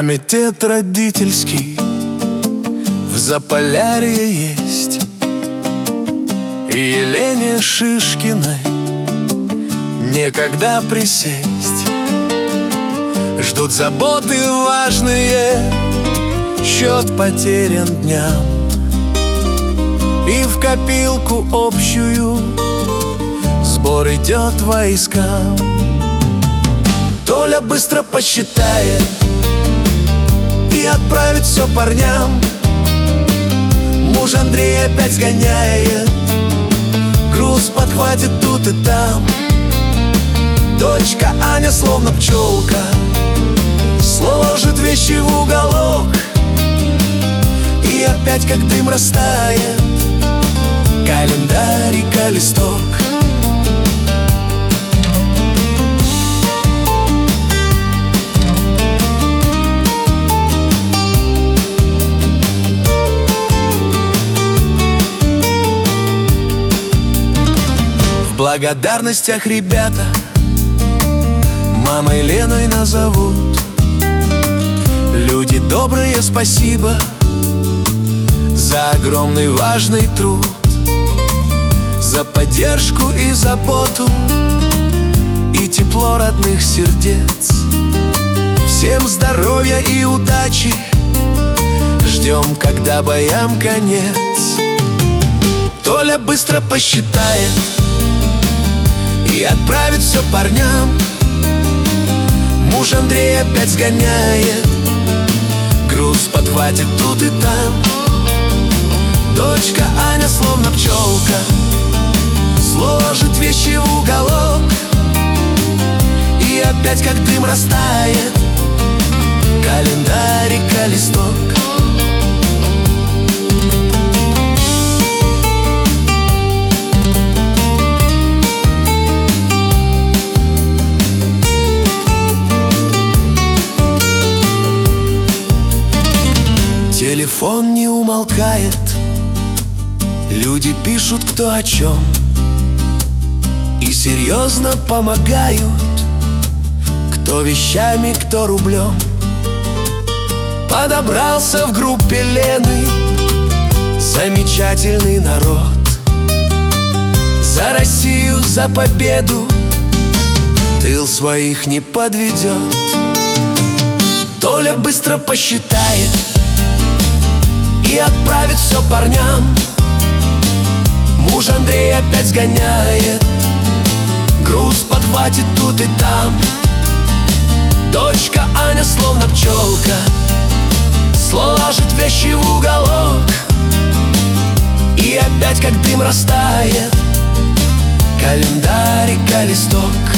Комитет родительский в Заполярье есть, и Елене Шишкиной некогда присесть. Ждут заботы важные, счет потерян дням, и в копилку общую сбор идет войскам. Толя быстро посчитает и отправит все парням. Муж Андрей опять сгоняет, груз подхватит тут и там. Дочка Аня словно пчелка сложит вещи в уголок, и опять как дым растает календарика листок. В благодарностях ребята мамой Леной назовут. Люди добрые, спасибо за огромный важный труд, за поддержку и заботу, и тепло родных сердец. Всем здоровья и удачи, ждем, когда боям конец. Толя быстро посчитает и отправит все парням. Муж Андрей опять сгоняет, груз подхватит тут и там. Дочка Аня словно пчелка сложит вещи в уголок, и опять как дым растает календарика листок. Телефон не умолкает, люди пишут кто о чем, и серьезно помогают, кто вещами, кто рублем. Подобрался в группе Лены замечательный народ. За Россию, за победу тыл своих не подведет. Толя быстро посчитает и отправит все парням. Муж Андрей опять сгоняет, груз подхватит тут и там. Дочка Аня словно пчелка сложит вещи в уголок, и опять как дым растает календарика листок.